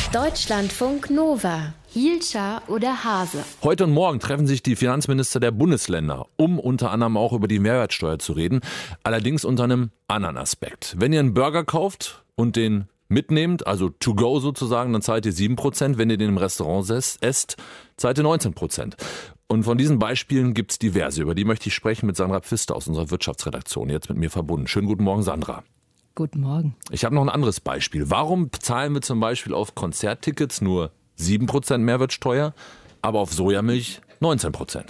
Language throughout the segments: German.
Deutschlandfunk Nova. Hielscher oder Hase? Heute und morgen treffen sich die Finanzminister der Bundesländer, um unter anderem auch über die Mehrwertsteuer zu reden. Allerdings unter einem anderen Aspekt. Wenn ihr einen Burger kauft und den mitnehmt, also to go sozusagen, dann zahlt ihr 7%. Wenn ihr den im Restaurant esst, zahlt ihr 19%. Und von diesen Beispielen gibt es diverse. Über die möchte ich sprechen mit Sandra Pfister aus unserer Wirtschaftsredaktion, jetzt mit mir verbunden. Schönen guten Morgen, Sandra. Guten Morgen. Ich habe noch ein anderes Beispiel. Warum zahlen wir zum Beispiel auf Konzerttickets nur 7% Mehrwertsteuer, aber auf Sojamilch 19%?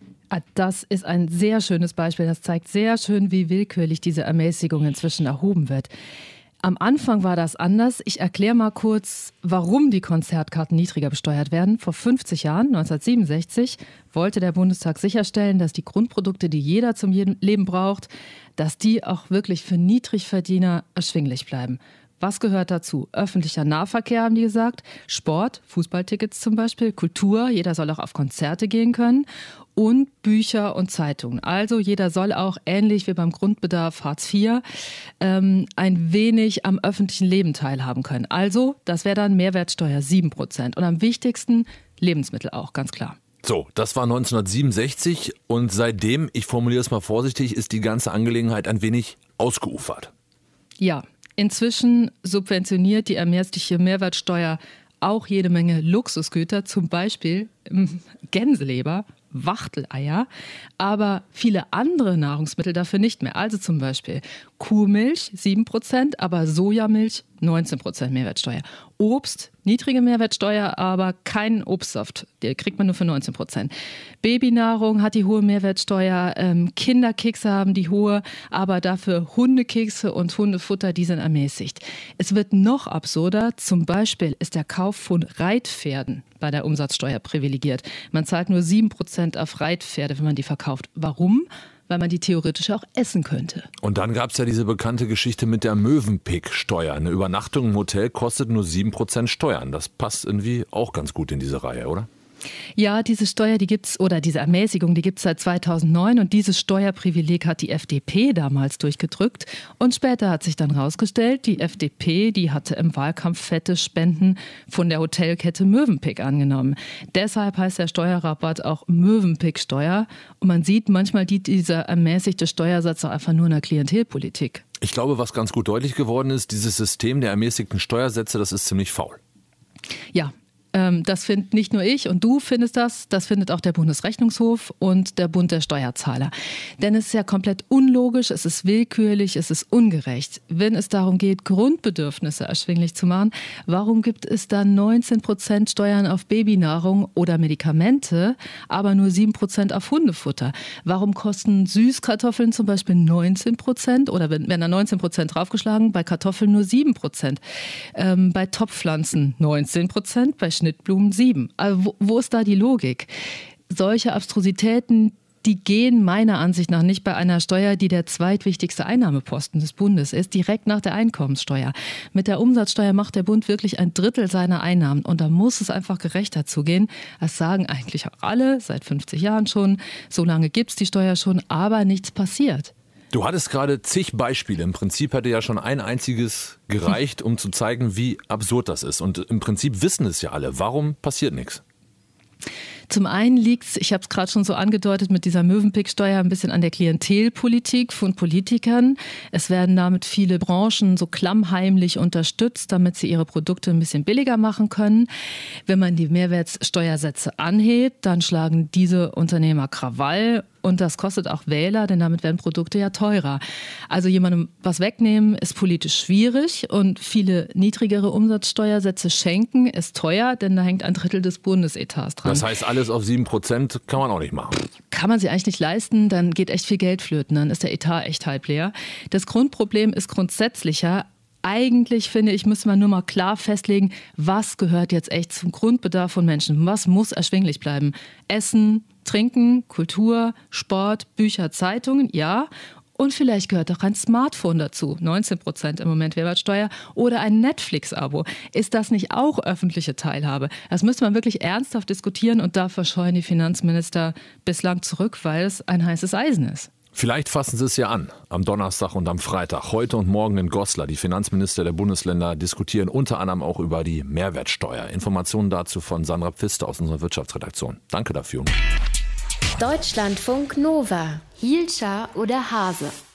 Das ist ein sehr schönes Beispiel. Das zeigt sehr schön, wie willkürlich diese Ermäßigung inzwischen erhoben wird. Am Anfang war das anders. Ich erkläre mal kurz, warum die Konzertkarten niedriger besteuert werden. Vor 50 Jahren, 1967, wollte der Bundestag sicherstellen, dass die Grundprodukte, die jeder zum Leben braucht, dass die auch wirklich für Niedrigverdiener erschwinglich bleiben. Was gehört dazu? Öffentlicher Nahverkehr, haben die gesagt, Sport, Fußballtickets zum Beispiel, Kultur, jeder soll auch auf Konzerte gehen können und Bücher und Zeitungen. Also jeder soll auch, ähnlich wie beim Grundbedarf Hartz IV, ein wenig am öffentlichen Leben teilhaben können. Also das wäre dann Mehrwertsteuer 7%. Und am wichtigsten Lebensmittel auch, ganz klar. So, das war 1967 und seitdem, ich formuliere es mal vorsichtig, ist die ganze Angelegenheit ein wenig ausgeufert. Ja. Inzwischen subventioniert die ermäßigte Mehrwertsteuer auch jede Menge Luxusgüter, zum Beispiel Gänseleber, Wachteleier, aber viele andere Nahrungsmittel dafür nicht mehr. Also zum Beispiel Kuhmilch 7%, aber Sojamilch 19% Mehrwertsteuer. Obst, niedrige Mehrwertsteuer, aber keinen Obstsaft. Den kriegt man nur für 19%. Babynahrung hat die hohe Mehrwertsteuer. Kinderkekse haben die hohe, aber dafür Hundekekse und Hundefutter, die sind ermäßigt. Es wird noch absurder. Zum Beispiel ist der Kauf von Reitpferden bei der Umsatzsteuer privilegiert. Man zahlt nur 7% auf Reitpferde, wenn man die verkauft. Warum? Weil man die theoretisch auch essen könnte. Und dann gab es ja diese bekannte Geschichte mit der Mövenpick-Steuer. Eine Übernachtung im Hotel kostet nur 7% Steuern. Das passt irgendwie auch ganz gut in diese Reihe, oder? Ja, diese Steuer, die gibt's, oder diese Ermäßigung, die gibt es seit 2009 und dieses Steuerprivileg hat die FDP damals durchgedrückt und später hat sich dann rausgestellt, die FDP, die hatte im Wahlkampf fette Spenden von der Hotelkette Mövenpick angenommen. Deshalb heißt der Steuerrabatt auch Mövenpick-Steuer und man sieht, manchmal dient dieser ermäßigte Steuersatz auch einfach nur einer Klientelpolitik. Ich glaube, was ganz gut deutlich geworden ist, dieses System der ermäßigten Steuersätze, das ist ziemlich faul. Ja. Das findet nicht nur ich und du findest das findet auch der Bundesrechnungshof und der Bund der Steuerzahler. Denn es ist ja komplett unlogisch, es ist willkürlich, es ist ungerecht. Wenn es darum geht, Grundbedürfnisse erschwinglich zu machen, warum gibt es dann 19% Steuern auf Babynahrung oder Medikamente, aber nur 7% auf Hundefutter? Warum kosten Süßkartoffeln zum Beispiel 19% oder werden da 19% draufgeschlagen, bei Kartoffeln nur 7%? Bei Topfpflanzen 19%, bei Schnittblumen 7. Also wo ist da die Logik? Solche Abstrusitäten, die gehen meiner Ansicht nach nicht bei einer Steuer, die der zweitwichtigste Einnahmeposten des Bundes ist, direkt nach der Einkommenssteuer. Mit der Umsatzsteuer macht der Bund wirklich 1/3 seiner Einnahmen und da muss es einfach gerechter zugehen. Das sagen eigentlich auch alle, seit 50 Jahren schon. So lange gibt es die Steuer schon, aber nichts passiert. Du hattest gerade zig Beispiele. Im Prinzip hätte ja schon ein einziges gereicht, um zu zeigen, wie absurd das ist. Und im Prinzip wissen es ja alle. Warum passiert nichts? Zum einen liegt es, ich habe es gerade schon so angedeutet, mit dieser Mövenpick-Steuer ein bisschen an der Klientelpolitik von Politikern. Es werden damit viele Branchen so klammheimlich unterstützt, damit sie ihre Produkte ein bisschen billiger machen können. Wenn man die Mehrwertsteuersätze anhebt, dann schlagen diese Unternehmer Krawall. Und das kostet auch Wähler, denn damit werden Produkte ja teurer. Also jemandem was wegnehmen ist politisch schwierig und viele niedrigere Umsatzsteuersätze schenken ist teuer, denn da hängt 1/3 des Bundesetats dran. Das heißt, alles auf 7% kann man auch nicht machen. Kann man sich eigentlich nicht leisten, dann geht echt viel Geld flöten, dann ist der Etat echt halb leer. Das Grundproblem ist grundsätzlicher. Eigentlich, finde ich, müsste man nur mal klar festlegen, was gehört jetzt echt zum Grundbedarf von Menschen? Was muss erschwinglich bleiben? Essen, Trinken, Kultur, Sport, Bücher, Zeitungen, ja. Und vielleicht gehört auch ein Smartphone dazu, 19% im Moment Mehrwertsteuer, oder ein Netflix-Abo. Ist das nicht auch öffentliche Teilhabe? Das müsste man wirklich ernsthaft diskutieren und da verscheuen die Finanzminister bislang zurück, weil es ein heißes Eisen ist. Vielleicht fassen Sie es ja an, am Donnerstag und am Freitag. Heute und morgen in Goslar. Die Finanzminister der Bundesländer diskutieren unter anderem auch über die Mehrwertsteuer. Informationen dazu von Sandra Pfister aus unserer Wirtschaftsredaktion. Danke dafür. Deutschlandfunk Nova. Hielscher oder Hase?